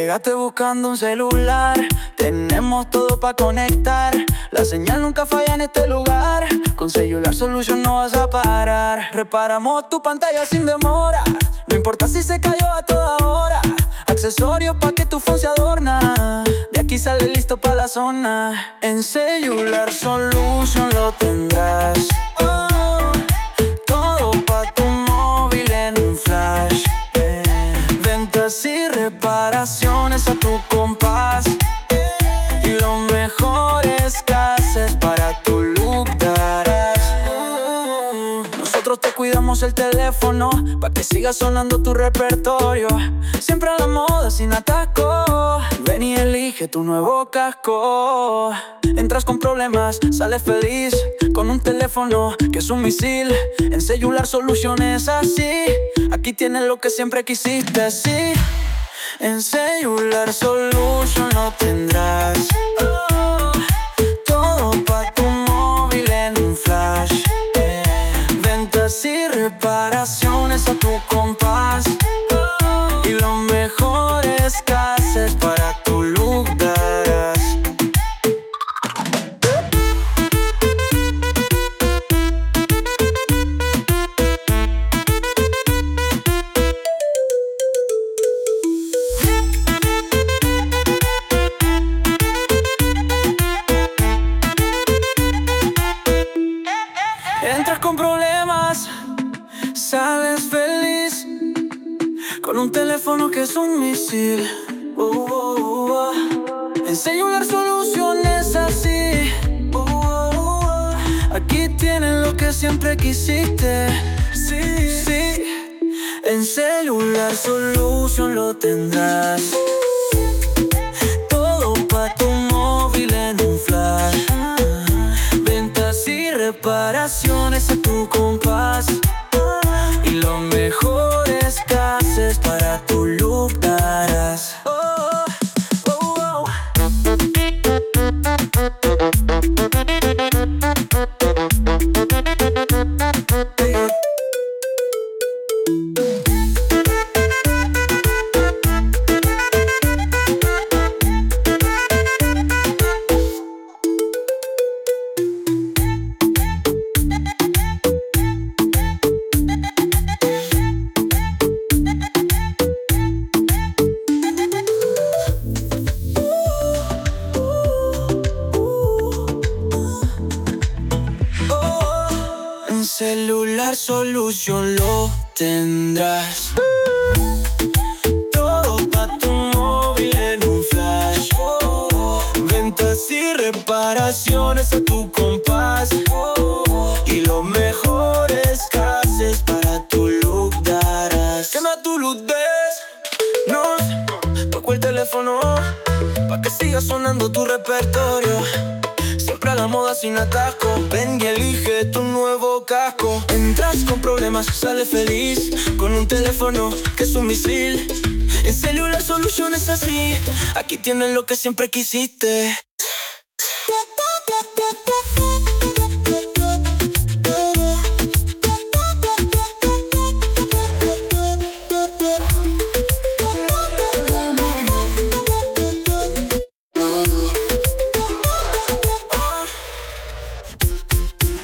Llegaste buscando un celular, tenemos todo para conectar. La señal nunca falla en este lugar. Con Cellular Solution no vas a parar. Reparamos tu pantalla sin demora. No importa si se cayó a toda hora. Accesorios pa' que tu phone se adorna. De aquí sale listo pa' la zona. En Cellular Solution lo tendrás. Todo pa' tu móvil en un flash. Ventas y reparaciones a tu compás. Y lo mejor es que haces para tu look darás. Nosotros te cuidamos el teléfono pa' que siga sonando tu repertorio. Siempre a la moda sin atasco. Ven y elige tu nuevo casco. Entras con problemas, sales feliz con un teléfono que es un misil. En Cellular Solution es así. Aquí tienes lo que siempre quisiste, sí. En Cellular Solution lo tendrás. Todo pa' tu móvil en un flash. Ventas y reparaciones a tu compás. Y lo mejor es que haces para tu look darás. Entras con problemas, sales feliz con un teléfono que es un misil. En Cellular Solution es así. Aquí tienes lo que siempre quisiste, sí, sí. En Cellular Solution lo tendrás. Todo pa' tu móvil en un flash. Ventas y reparaciones a tu compás. Y lo mejor es que haces para tu look darás. En Cellular Solution lo tendrás. Todo pa' tu móvil en un flash. Ventas y reparaciones a tu compás. Y lo mejor es que haces para tu look darás. Que más tu look des. Nos tocó el teléfono pa' que siga sonando tu repertorio. Siempre a la moda sin atasco. Ven y elige tu nuevo casco. Entras con problemas, sales feliz con un teléfono que es un misil. En Cellular Solution es así. Aquí tienes lo que siempre quisiste.